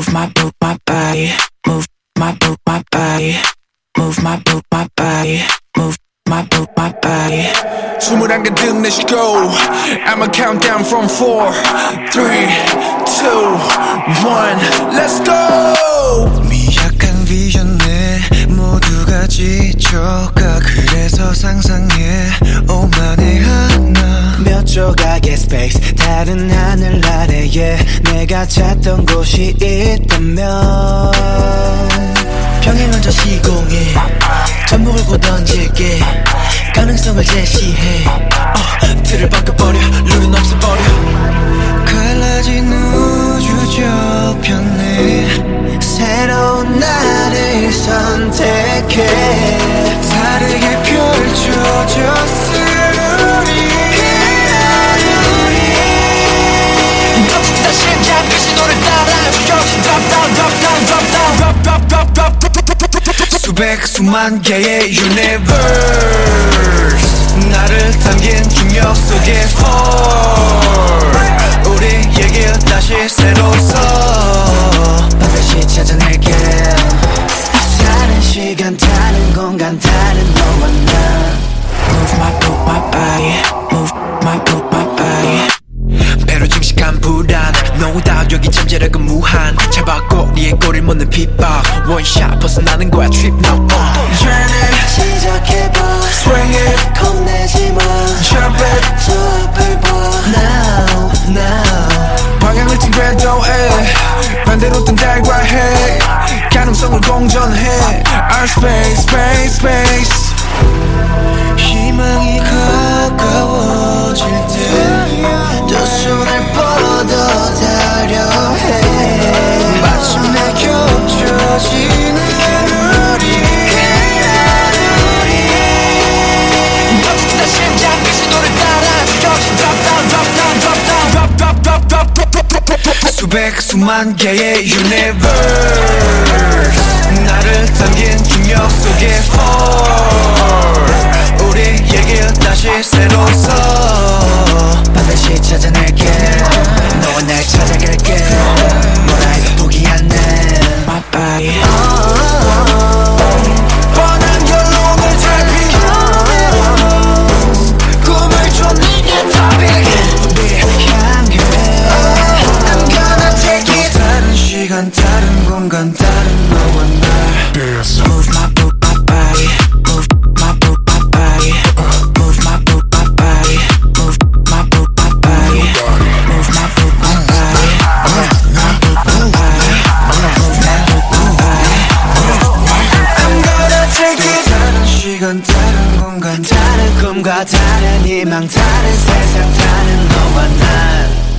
Move my body. Move my body. Move my body. Move my body. 숨을 안 가득 내쉬고 I'ma count down from 4, 3, 2, 1 Let's go. 미약한 비전에 모두가 지쳐가 그래서 상상해 오만의 하나 몇 조각의 스페이스 다른 하늘 아래에 내가 찾던 곳이 있다면 평행한 저 시공에 전복을 고 던질게 가능성을 제시해 틀을 바꿔버려 룰은 없애버려 갈라진 우주 저편에 새로운 나를 선택해 다르게 펼쳐졌을 우리 멈춘다 심장 그 신호를 따라 조금씩 drop down drop down drop down drop drop drop drop 수백 수만 개의 universe 나를 담긴 중력 속의 fall 우리에게 다시 새로 써 반드시 찾아낼게 다른 시간 다른 공간 다른 너와 나 Move my body. Move my body. 배로 증식한 불안 노다 여기 잠재력은 무한 차박거리에 꼬리를 묻는 핍박 원샷 벗어나는 거야 trip now 시작해봐 Swing it 겁내지마 Jump it 저 앞을 봐 Now now 방향을 튼 궤도에 반대로 뜬 달과 해 가능성을 공존해 Our space space space 희망이 가까워질 때 두 손을 뻗어가려 해 마침내 겹쳐지는 우리 멈춘다 심장 그 신호를 따라 조금씩 drop down drop down drop down drop drop drop drop drop drop drop 수백 수만 개의 universe 나를 담긴 중력 속의 fall 우리에게 다시 새로 써 반드시 찾아낼게 너와 날 찾아갈게 뭐라 해도 포기 안 해 My body. 뻔한 결론을 잘 피워 꿈을 줘 네게 답이게 향해 I'm gonna take it 다른 시간 다른 공간 다른 너와 날 Move my body. Move my body. Move my body. Move my body. Move my body. I'm gonna take it 다른 시간 다른 공간 다른 꿈과 다른 희망 다른 세상 다른 너와 난